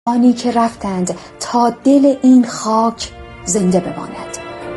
آنی که رفتند تا دل این خاک زنده بماند.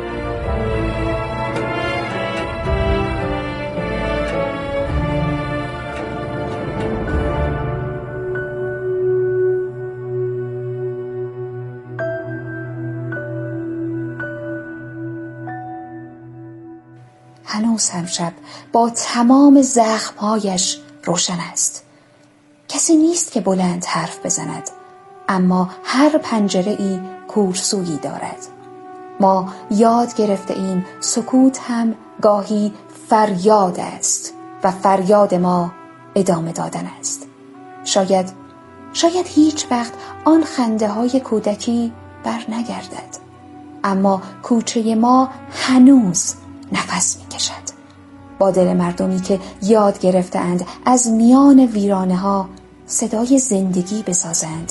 هنوز هم شب با تمام زخمهایش روشن است. کسی نیست که بلند حرف بزند، اما هر پنجره‌ای کورسویی دارد. ما یاد گرفته ایم سکوت هم گاهی فریاد است و فریاد ما ادامه دادن است. شاید هیچ وقت آن خنده های کودکی بر نگردد، اما کوچه ما هنوز نفس می کشد با دل مردمی که یاد گرفتند از میان ویرانه ها صدای زندگی بسازند.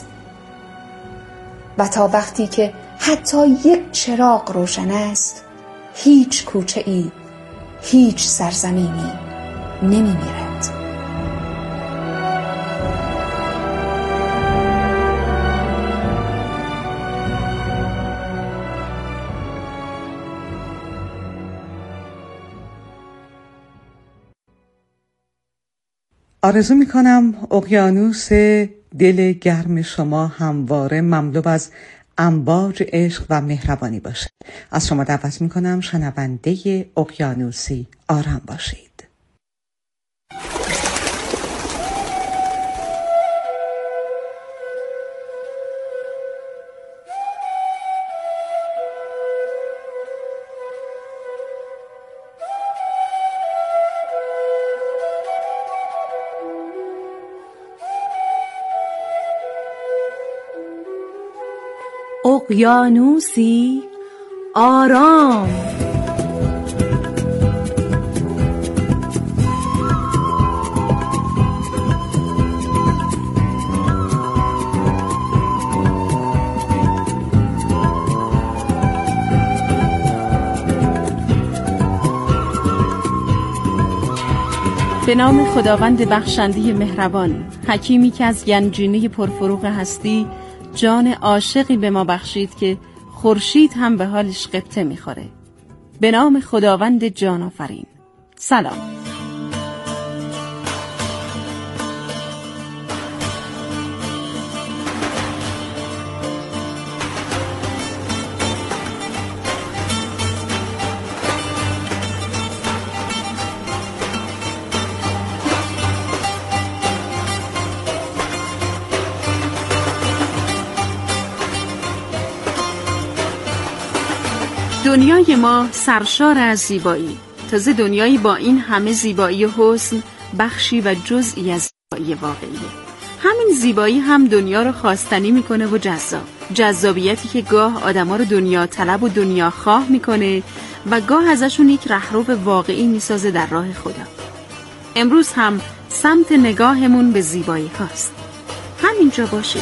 و تا وقتی که حتی یک چراغ روشن است، هیچ کوچه‌ای، هیچ سرزمینی نمی میرد. آرزو می‌کنم اقیانوس دل گرم شما همواره مملو از امواج عشق و مهربانی باشد. از شما دعوت می‌کنم شنونده اقیانوسی آرام باشید. اقیانوسی آرام. به نام خداوند بخشنده مهربان، حکیمی که از گنجینه پرفروغ هستی جان عاشقی به ما بخشید که خورشید هم به حالش غبطه میخوره. به نام خداوند جان آفرین. سلام. دنیای ما سرشار از زیبایی، تازه دنیایی با این همه زیبایی و حسن بخشی و جزئی از زیبایی واقعیه. همین زیبایی هم دنیا رو خواستنی میکنه و جذابیتی که گاه آدما رو دنیا طلب و دنیا خواه میکنه و گاه ازشون یک رهرو واقعی میسازه در راه خدا. امروز هم سمت نگاهمون به زیبایی هاست. همینجا باشید.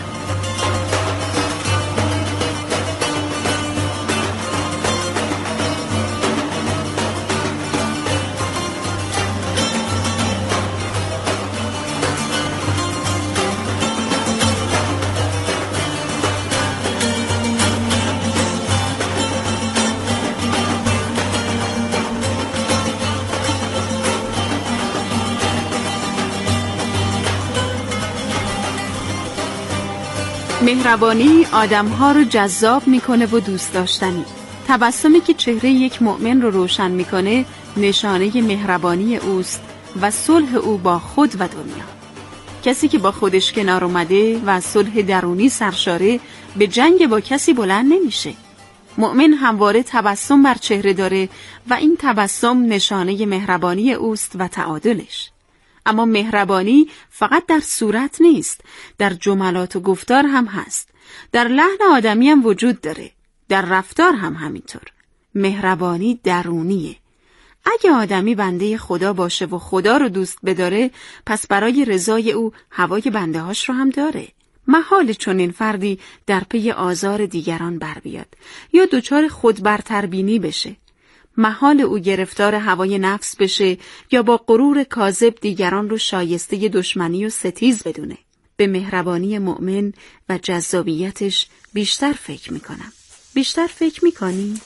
مهربانی آدم‌ها رو جذاب میکنه و دوست داشتنی. تبسمی که چهره یک مؤمن رو روشن میکنه نشانه مهربانی اوست و صلح او با خود و دنیا. کسی که با خودش کنار اومده و از صلح درونی سرشاره به جنگ با کسی بلند نمیشه. مؤمن همواره تبسم بر چهره داره و این تبسم نشانه مهربانی اوست و تعادلش. اما مهربانی فقط در صورت نیست، در جملات و گفتار هم هست. در لحن آدمی هم وجود داره، در رفتار هم همینطور. مهربانی درونیه. اگه آدمی بنده خدا باشه و خدا رو دوست بداره، پس برای رضای او هوای بنده هاش رو هم داره. محال چنین فردی در پی آزار دیگران بر بیاد یا دچار خود برتربینی بشه. محال او گرفتار هوای نفس بشه یا با غرور کاذب دیگران رو شایسته دشمنی و ستیز بدونه. به مهربانی مؤمن و جذابیتش بیشتر فکر میکنم. بیشتر فکر میکنی؟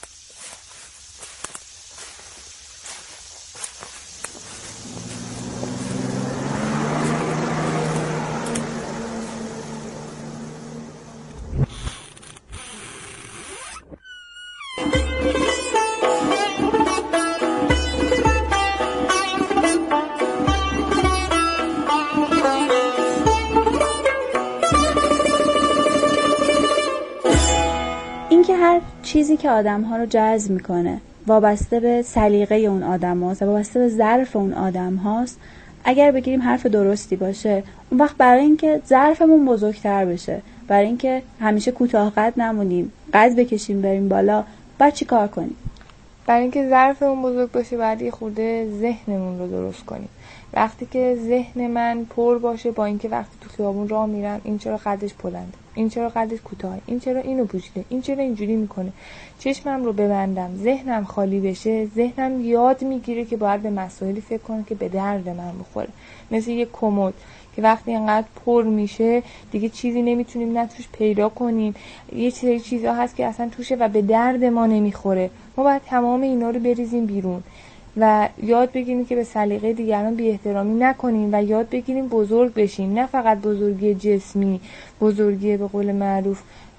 اینکه هر چیزی که آدم‌ها رو جذب میکنه وابسته به سلیقه اون آدم هاست و وابسته به ظرف اون آدم هاست، اگر بگیریم حرف درستی باشه، اون وقت برای اینکه ظرفمون بزرگتر بشه، برای اینکه همیشه کوتاه قد نمونیم، قد بکشیم بریم بالا، باید چی کار کنیم؟ برای اینکه ظرفمون بزرگ باشه باید یه خورده ذهنمون رو درست کنیم. وقتی که ذهن من پر باشه با اینکه وقتی تو خیابون راه میرم این چرا قدش بلنده، این چرا قدش کوتاهه، این چرا اینو پوشیده، این چرا اینجوری میکنه، چشمم رو ببندم، ذهنم خالی بشه، ذهنم یاد میگیره که باید به مسائلی فکر کنه که به درد من بخوره. مثل یه کمد که وقتی اینقدر پر میشه دیگه چیزی نمیتونیم نه توش پیدا کنیم، یه سری چیزا هست که اصلا توشه و به درد ما نمیخوره. ما باید تمام اینا رو بریزیم بیرون و یاد بگیریم که به سلیقه دیگران بی احترامی نکنیم و یاد بگیریم بزرگ بشیم، نه فقط بزرگی جسمی، بزرگی به قول معروف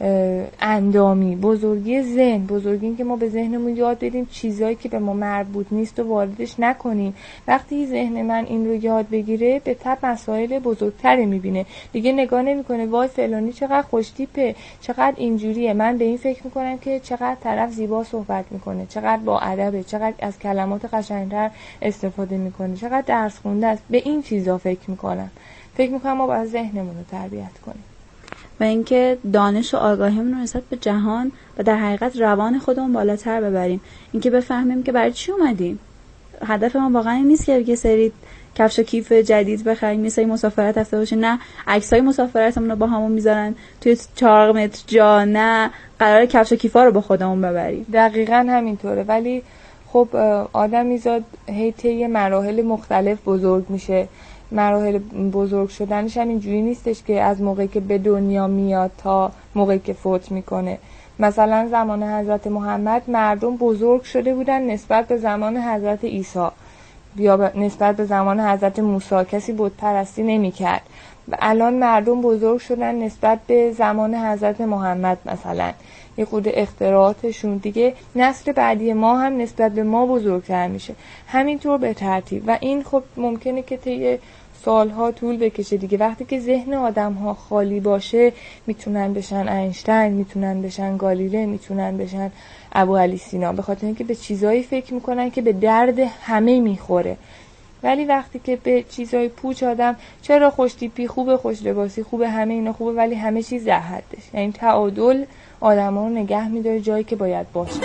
اندامی، بزرگی ذهن، بزرگی این که ما به ذهنمون یاد بدیم چیزایی که به ما مربوط نیست و واردش نکنیم. وقتی ذهن من این رو یاد بگیره به تبع مسائل بزرگتری میبینه، دیگه نگاه نمیکنه وای فلانی چقدر خوش تیپه، چقدر اینجوریه، من به این فکر میکنم که چقدر طرف زیبا صحبت میکنه، چقدر با ادبه، چقدر از کلمات قشنگتر استفاده میکنه، چقدر درس خونده است. به این چیزا فکر میکنم ما باید ذهنمون رو تربیت کنیم و اینکه دانش و آگاهیمون رو نسبت به جهان و در حقیقت روان خودمون بالاتر ببریم. اینکه بفهمیم که برای چی اومدیم. هدف ما واقعا این نیست که یه سری کفش و کیف جدید بخریم، یه سری مسافرت رفته باشیم، نه عکسای مسافرتمون رو با همون میذارن توی 4 متر جا، نه قرار کفش و کیفا رو با خودمون ببریم. دقیقاً همینطوره. ولی خب آدمیزاد هی طی مراحل مختلف بزرگ میشه. مراحل بزرگ شدنش هم اینجوری نیستش که از موقعی که به دنیا میاد تا موقعی که فوت میکنه. مثلا زمان حضرت محمد مردم بزرگ شده بودن نسبت به زمان حضرت عیسی یا نسبت به زمان حضرت موسی، کسی بت پرستی نمی کرد. و الان مردم بزرگ شدن نسبت به زمان حضرت محمد، مثلا یه خود اختراعاتشون دیگه نسل بعدی ما هم نسبت به ما بزرگتر میشه، همینطور به ترتیب. و این خب ممکنه که طی سالها طول بکشه دیگه. وقتی که ذهن آدم‌ها خالی باشه میتونن بشن اینشتین، میتونن بشن گالیله، میتونن بشن ابوعلی سینا، به خاطر اینکه به چیزایی فکر میکنن که به درد همه میخوره. ولی وقتی که به چیزای پوچ آدم چرا خوش تیپی، خوبه، خوش لباسی خوبه، همه اینا خوبه، ولی همه چیز در حدش، یعنی تعادل آدم‌ها رو نگه می‌داره جایی که باید باشه.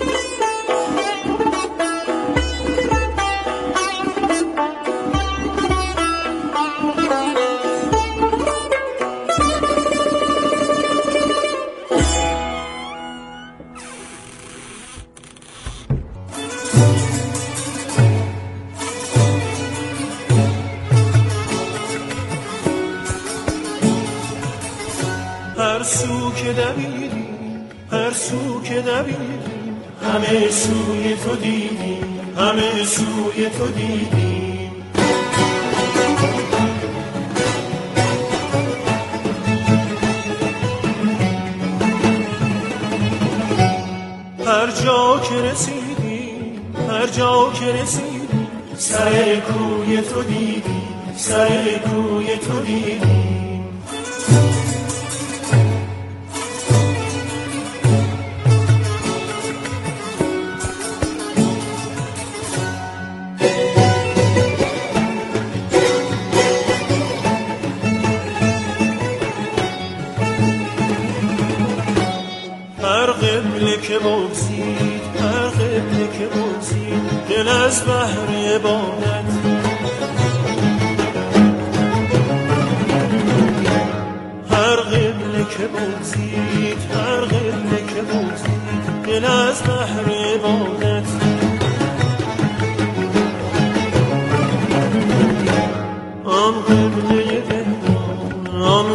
هر سو که دویدیم، هر سو که دویدیم، همه سوی تو دیدیم، همه سوی تو دیدیم. هر جا که رسیدیم، هر جا که رسیدیم، سر کوی تو دیدیم، سر کوی تو دیدیم. که بگذید، هر قبله که بگذید، دل از بحر عبادت. هر قبله که بگذید، هر قبله که بگذید، دل از بحر عبادت. آن قبله بهدان، آن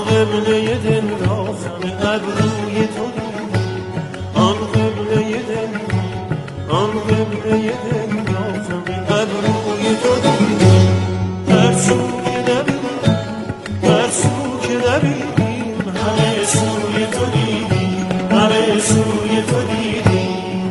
کوی تو دیدیم.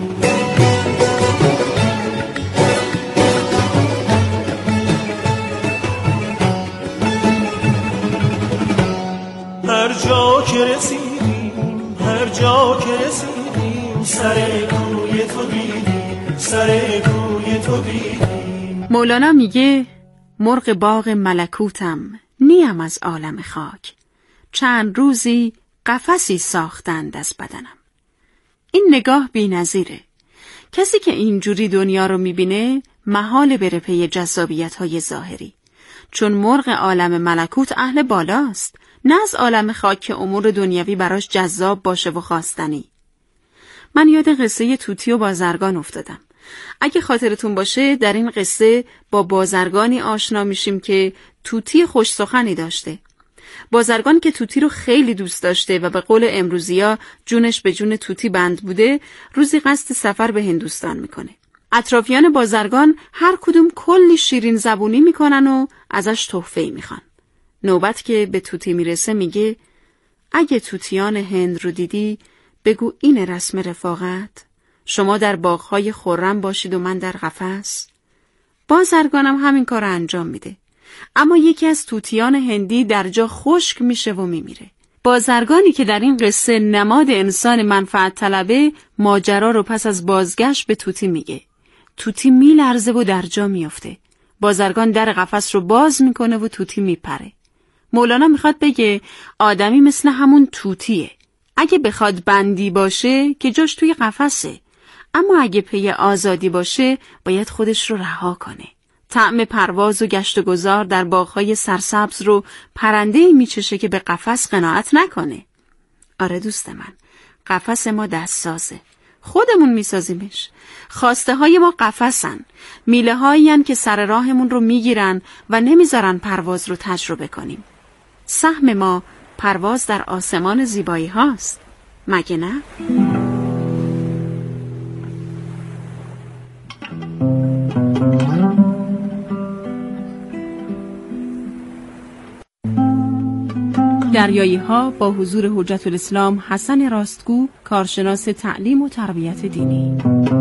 هر جا که رسیدیم، هر جا که رسیدیم، سر کوی تو دیدیم، سر کوی تو دیدیم. مولانا میگه مرغ باغ ملکوتم، نیم از عالم خاک، چند روزی قفسی ساختند از بدنم. این نگاه بی‌نظیره. کسی که اینجوری دنیا رو میبینه محال بره پی جذابیت‌های ظاهری، چون مرغ عالم ملکوت اهل بالاست، نه از عالم خاک که امور دنیوی براش جذاب باشه و خواستنی. من یاد قصه توتی و بازرگان افتادم. اگه خاطرتون باشه در این قصه با بازرگانی آشنا میشیم که توتی خوش سخنی داشته. بازرگان که توتی رو خیلی دوست داشته و به قول امروزیا جونش به جون توتی بند بوده، روزی قصد سفر به هندوستان میکنه. اطرافیان بازرگان هر کدوم کلی شیرین زبونی میکنن و ازش تحفه‌ای میخوان. نوبت که به توتی میرسه میگه اگه توتیان هند رو دیدی بگو این رسم رفاقت، شما در باغ‌های خرم باشید و من در قفس. بازرگانم همین کار رو انجام میده، اما یکی از توتیان هندی در جا خشک میشه و میمیره. بازرگانی که در این قصه نماد انسان منفعت طلبه، ماجرا رو پس از بازگشت به توتی میگه. توتی میلرزه و در جا میفته. بازرگان در قفس رو باز میکنه و توتی میپره. مولانا میخواد بگه آدمی مثل همون توتیه. اگه بخواد بندی باشه که جاش توی قفسه، اما اگه پی آزادی باشه باید خودش رو رها کنه. طعم پرواز و گشت و گذار در باغ‌های سرسبز رو پرنده‌ای میچشه که به قفس قناعت نکنه. آره دوست من، قفس ما دستسازه، خودمون میسازیمش. خواسته های ما قفسن، میله هایین که سر راهمون رو میگیرن و نمیذارن پرواز رو تجربه کنیم. سهم ما پرواز در آسمان زیبایی هاست، مگه نه؟ دریایی ها با حضور حجت الاسلام حسن راستگو، کارشناس تعلیم و تربیت دینی.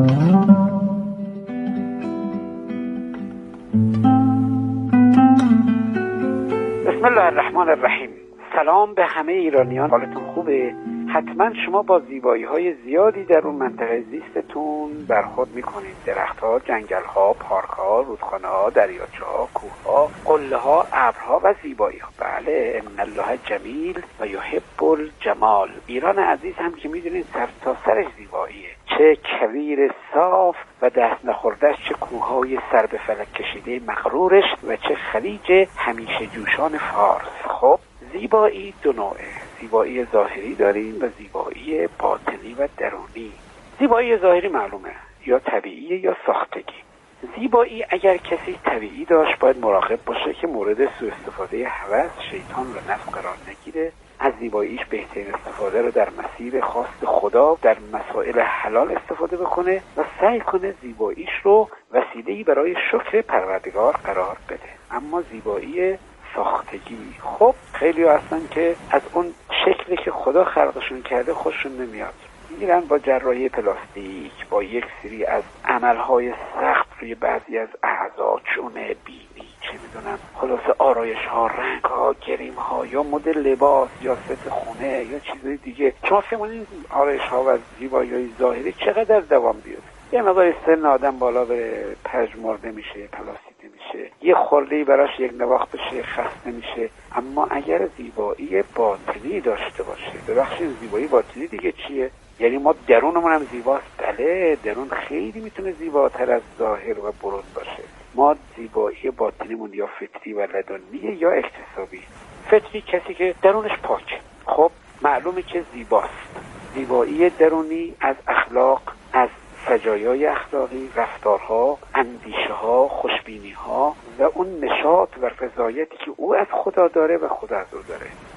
بسم الله الرحمن الرحیم. سلام به همه ایرانیان، حالتون خوبه؟ حتما شما با زیبایی‌های زیادی در اون منطقه زیستتون برخورد می‌کنید. درخت‌ها، جنگل‌ها، پارک‌ها، رودخانه‌ها، دریاچه‌ها، کوه‌ها، قله‌ها، ابرها و زیبایی‌ها. بله، ان الله جمیل و یحب الجمال. ایران عزیز هم که می‌دونید سر تا سرش زیباییه. چه کویر صاف و دست نخورده‌اش، چه کوه‌های سر به فلک کشیده مغرورش و چه خلیج همیشه جوشان فارس. خب زیبایی دو نوعه، زیبایی ظاهری داریم و زیبایی باطنی و درونی. زیبایی ظاهری معلومه یا طبیعی یا ساختگی. زیبایی اگر کسی طبیعی داشت باید مراقب باشه که مورد سوء استفاده هوس، شیطان و نفس قرار نگیره. از زیباییش بهترین استفاده رو در مسیر خواست خدا در مسائل حلال استفاده بکنه و سعی کنه زیباییش رو وسیله‌ای برای شکر پروردگار قرار بده. اما زیبایی ساختگی، خب خیلی هستن که از اون شکلی که خدا خلقشون کرده خوششون نمیاد، میرن با جراحی پلاستیک، با یک سری از عملهای سخت روی بعضی از اعضا، چونه، بینی، چه میدونم، خلاصه آرایش ها، رنگ ها، گریم ها، یا مدل لباس یا ست خونه یا چیزای دیگه. شما فکر کنید آرایش ها و زیبایی های ظاهری چقدر دوام بیاد؟ یه مقدار سن آدم بالا بره پژمرده میشه، پلاسیده میشه، یه خورده‌ای براش یک نواخت بشه، خسته میشه. اما اگر زیبایی باطنی داشته باشه، ببخشید زیبایی باطنی دیگه چیه؟ یعنی ما درونمون هم زیباست. بله، درون خیلی میتونه زیباتر از ظاهر و برون باشه. ما زیبایی باطنیمون یا فطری و لدنیه یا اکتسابی. فطری کسی که درونش پاکه، خب معلومه که زیباست. زیبایی درونی از اخلاق، از سجایای اخلاقی، رفتارها، اندیشه‌ها، خوشبینی‌ها و اون نشاط و رضایتی که او از خدا داره و خدا از او داره.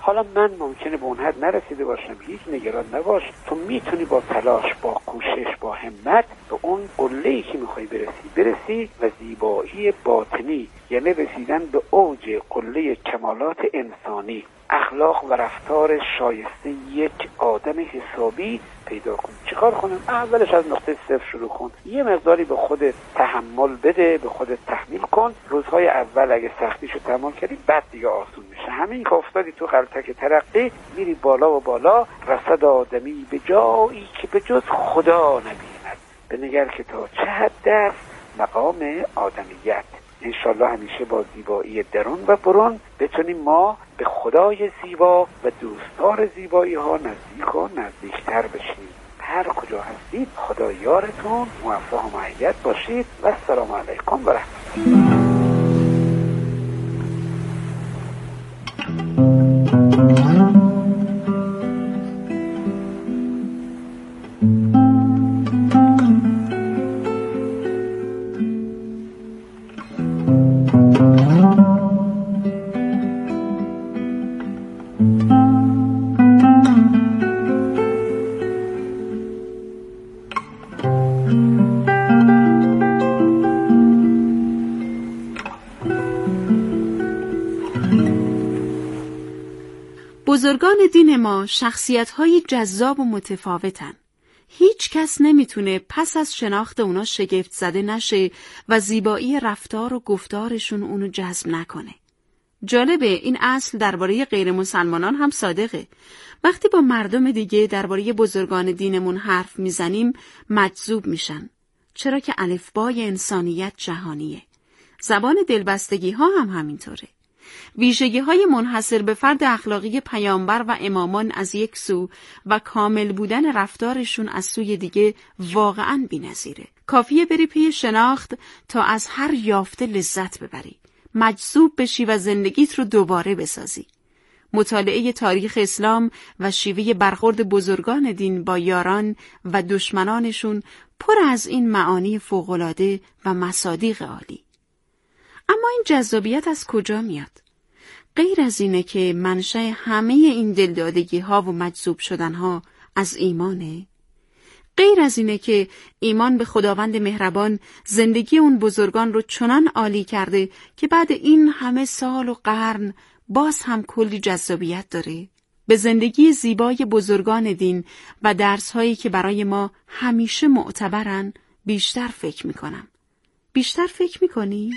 حالا من ممکنه به اون حد نرسیده باشم، هیچ نگران نباش، تو میتونی با تلاش، با کوشش، با همت به اون قله‌ای که میخوای برسی و زیبایی باطنی، یعنی رسیدن به اوج قله کمالات انسانی، اخلاق و رفتار شایسته یک آدم حسابی پیدا کن. چیکار کنم؟ اولش از نقطه صفر شروع کن، یه مقداری به خودت تحمل بده، به خودت تحمیل کن. روزهای اول اگه سختیشو تحمل کردی بعد دیگه آسون میشه. همین که افتادی تو غلطک ترقی، میری بالا و بالا، رسد آدمی به جایی که به جز خدا نبیند، بنگر که تا چه حد است مقام آدمیت. انشالله همیشه با زیبایی درون و برون بتونیم ما به خدای زیبا و دوستدار زیبایی ها نزدیک و نزدیکتر بشیم. هر کجا هستید خدا یارتون، موفق و مؤید باشید و السلام علیکم و رحمت الله. بزرگان دین ما شخصیت‌های جذاب و متفاوتن. هیچ کس نمیتونه پس از شناخت اونا شگفت زده نشه و زیبایی رفتار و گفتارشون اونو جذب نکنه. جالبه این اصل درباره غیر مسلمانان هم صادقه. وقتی با مردم دیگه درباره بزرگان دینمون حرف میزنیم مجذوب میشن. چرا که الفبای انسانیت جهانیه. زبان دلبستگی ها هم همینطوره. ویژگی‌های منحصر به فرد اخلاقی پیامبر و امامان از یک سو و کامل بودن رفتارشون از سوی دیگه واقعاً بی‌نظیره. کافیه بری پی شناخت تا از هر یافته لذت ببری، مجذوب بشی و زندگیت رو دوباره بسازی. مطالعه تاریخ اسلام و شیوه برخورد بزرگان دین با یاران و دشمنانشون پر از این معانی فوق‌العاده و مصادیق عالی. اما این جذابیت از کجا میاد؟ غیر از اینه که منشأ همه این دلدادگی ها و مجذوب شدن ها از ایمانه؟ غیر از اینه که ایمان به خداوند مهربان زندگی اون بزرگان رو چنان عالی کرده که بعد این همه سال و قرن باز هم کلی جذابیت داره؟ به زندگی زیبای بزرگان دین و درس‌هایی که برای ما همیشه معتبرن بیشتر فکر میکنم. بیشتر فکر میکنی؟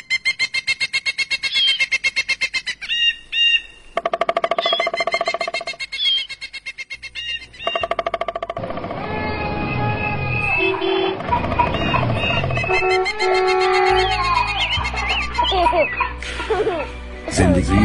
زندگی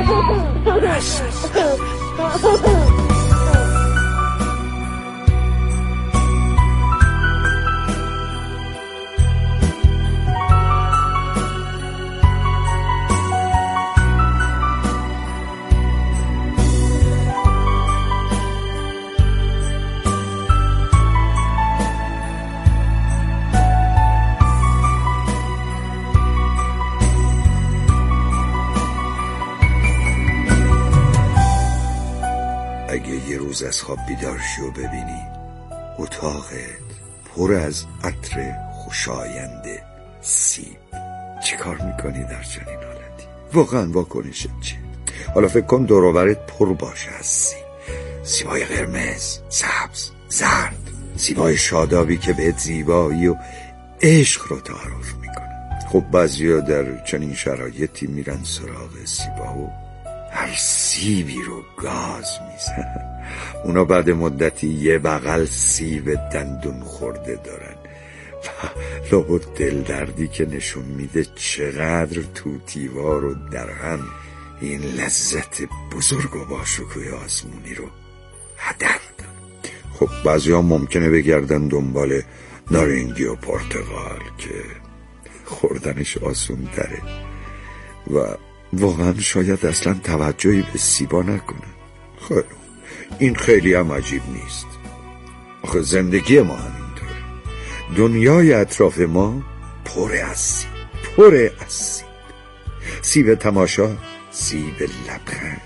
اگه یه روز از خواب بیدار شی و ببینی اتاقت پر از عطر خوشایند سیب، چی کار میکنی در چنین حالتی؟ واقعا واکنشت چیه؟ حالا فکر کن دور و برت پر باشه از سیب، سیبای قرمز، سبز، زرد، سیبای شادابی که بهت زیبایی و عشق رو تعارف میکنه. خب بعضیا در چنین شرایطی میرن سراغ سیبا و هر سیبی رو گاز میزن. اونا بعد مدتی یه بغل سیب دندون خورده دارن و لابد دل دردی که نشون میده چقدر توتیوار و درهم این لذت بزرگ و باشکوه آسمونی رو هدر دارن. خب بعضی ها ممکنه بگردن دنبال نارنگی و پرتقال که خوردنش آسون تره و واقعا شاید اصلا توجهی به سیبا نکنه. خیلی این خیلی هم عجیب نیست. آخه زندگی ما همینطوره. دنیای اطراف ما پر از سیب، پر از سیب. سیب تماشا، سیب لبخند،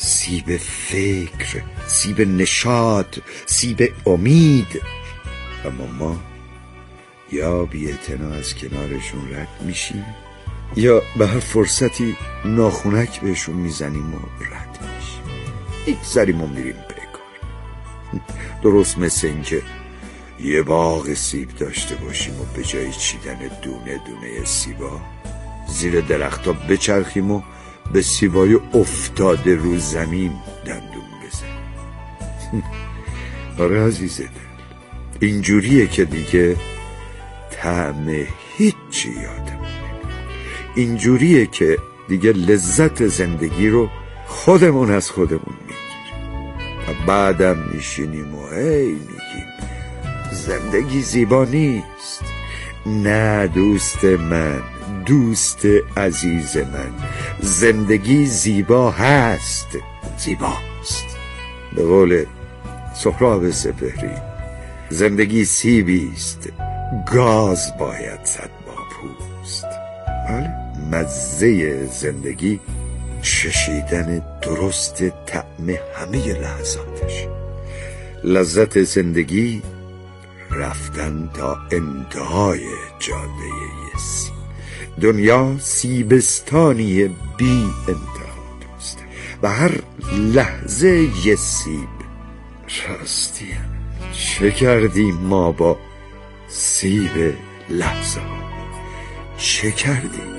سیب فکر، سیب نشاط، سیب امید. اما ما یا بی‌اعتنا از کنارشون رد میشیم یا به هر فرصتی ناخونک بهشون میزنیم و رد میشیم، میگذریم و میریم بکار. درست مثل این که یه باغ سیب داشته باشیم و به جای چیدن دونه دونه سیبا زیر درختها بچرخیم و به سیبای افتاده رو زمین دندون بزنیم. آره عزیز دل، اینجوریه که دیگه طعم هیچی یادم نمیاد. اینجوریه که دیگه لذت زندگی رو خودمون از خودمون میگیریم و بعدم میشینیم و هی میگیم زندگی زیبا نیست. نه دوست من، دوست عزیز من، زندگی زیبا هست، زیباست. به قول سهراب سپهری، زندگی سیبیست، گاز باید زد با پوست. بله، مزه زندگی چشیدن درست طعم همه لحظاتش. لذت زندگی رفتن تا انتهای جاده یه سیب. دنیا سیبستانی بی انتها دوست و هر لحظه یه سیب. راستی چه کردیم ما با سیب لحظه ها؟ چه کردیم؟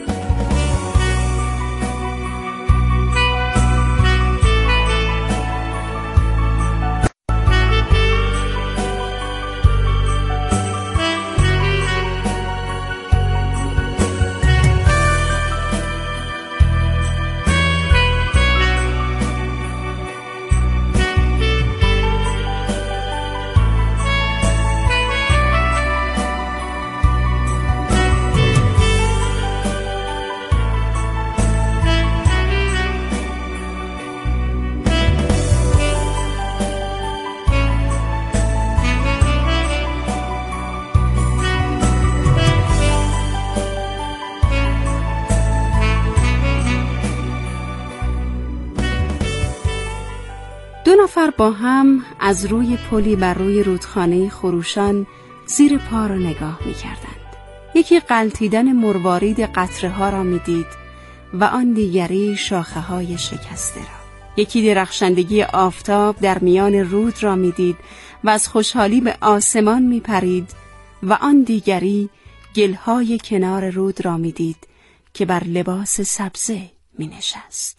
دو نفر با هم از روی پلی بر روی رودخانه خروشان زیر پا را نگاه می کردند. یکی غلتیدن مروارید قطره ها را می دید و آن دیگری شاخه های شکسته را. یکی درخشندگی آفتاب در میان رود را می دید و از خوشحالی به آسمان می پرید و آن دیگری گلهای کنار رود را می دید که بر لباس سبزه می نشست.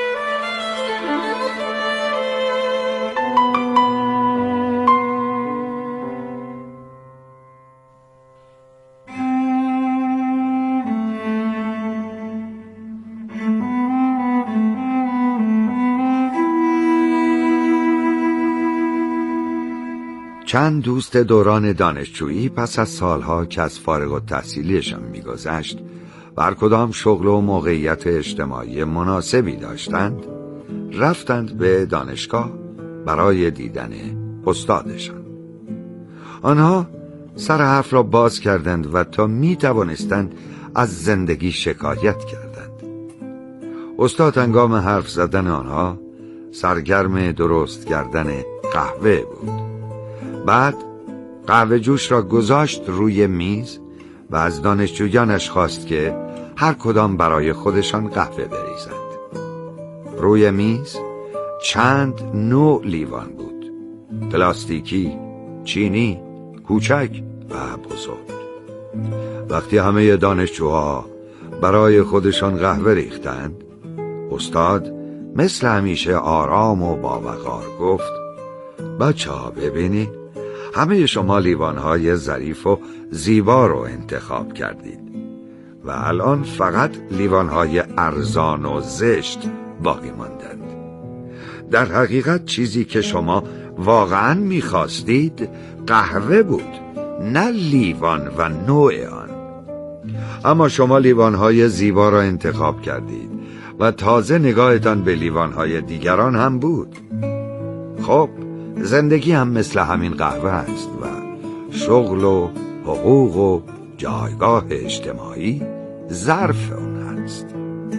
چند دوست دوران دانشجویی پس از سالها که از فارغ التحصیلیشان می‌گذشت و هر کدام شغل و موقعیت اجتماعی مناسبی داشتند، رفتند به دانشگاه برای دیدن استادشان. آنها سر حرف را باز کردند و تا می‌توانستند از زندگی شکایت کردند. استاد هنگام حرف زدن آنها سرگرم درست کردن قهوه بود. بعد قهوه جوش را گذاشت روی میز و از دانشجویانش خواست که هر کدام برای خودشان قهوه بریزند. روی میز چند نوع لیوان بود: پلاستیکی، چینی، کوچک و بزرگ. وقتی همه دانشجوها برای خودشان قهوه ریختند، استاد مثل همیشه آرام و باوقار گفت: بچه‌ها ببینید، همه شما لیوان‌های ظریف و زیبا رو انتخاب کردید و الان فقط لیوان‌های ارزان و زشت باقی ماندند. در حقیقت چیزی که شما واقعاً می‌خواستید قهوه بود، نه لیوان و نوع آن. اما شما لیوان‌های زیبا را انتخاب کردید و تازه نگاهتان به لیوان‌های دیگران هم بود. خب زندگی هم مثل همین قهوه است و شغل و حقوق و جایگاه اجتماعی ظرف اون است.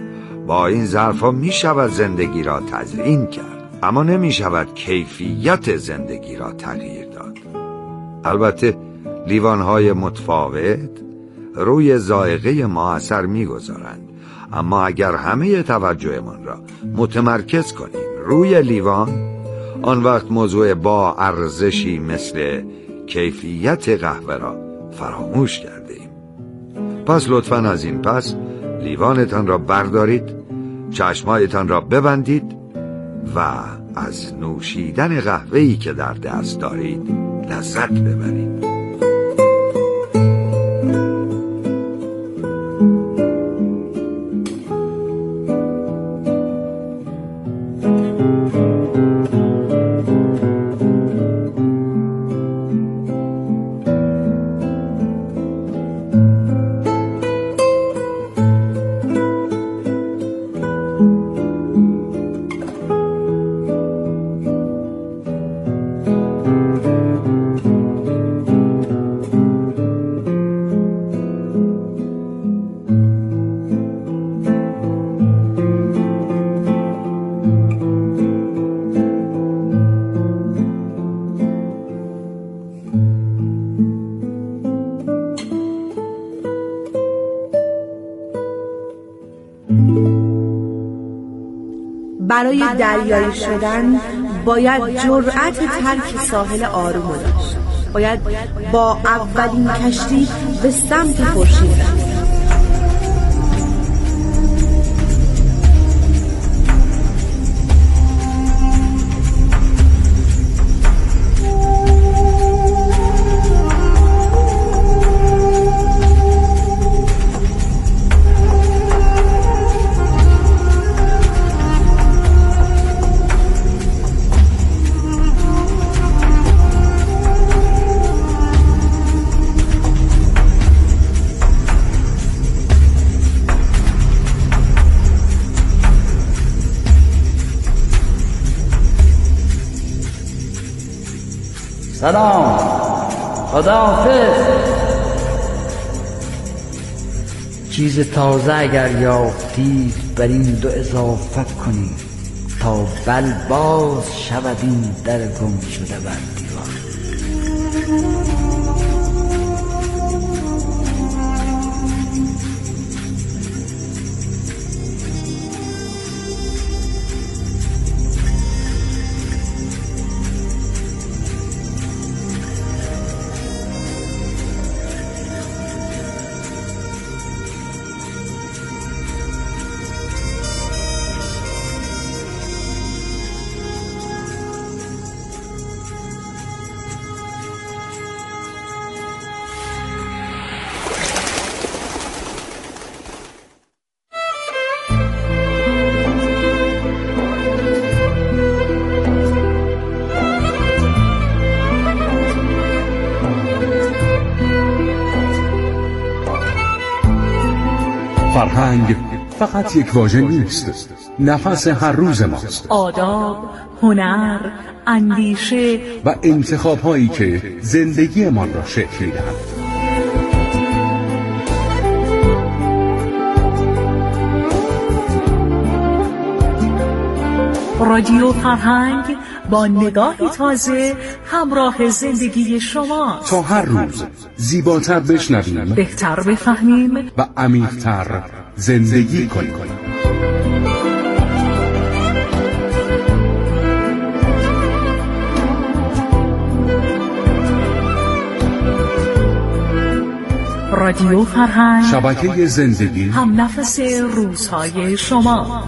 با این ظرف‌ها می شود زندگی را تزیین کرد، اما نمی شود کیفیت زندگی را تغییر داد. البته لیوان‌های متفاوت روی ذائقه ما اثر می‌گذارند، اما اگر همه توجهمان را متمرکز کنیم روی لیوان، آن وقت موضوع با ارزشی مثل کیفیت قهوه را فراموش کردیم. پس لطفاً از این پس لیوانتان را بردارید، چشمایتان را ببندید و از نوشیدن قهوه‌ای که در دست دارید لذت ببرید. برای دریایی شدن باید جرأت ترک ساحل آروم داشت. باید با اولین کشتی به سمت خورشید رفت. سلام، خداحافظ. چیز تازه اگر یافتید بر این دو اضافه کنید تا بل باز شود این در گم شده بر دیوار. فرهنگ فقط یک واژه نیست، نفس هر روز ماست. آداب، هنر، اندیشه و انتخاب‌هایی که زندگیمان را شکل می‌دهند. رادیو فرهنگ با نگاهی تازه همراه زندگی شما، تا هر روز زیباتر بشنویم، بهتر بفهمیم و عمیق‌تر زندگی کنیم. رادیو فرهنگ، شبکه زندگی، هم نفس روزهای شما.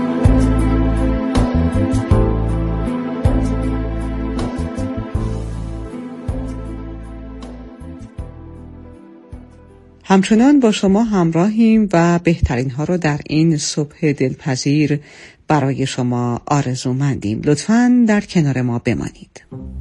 همچنان با شما همراهیم و بهترین ها رو در این صبح دلپذیر برای شما آرزومندیم. لطفاً در کنار ما بمانید.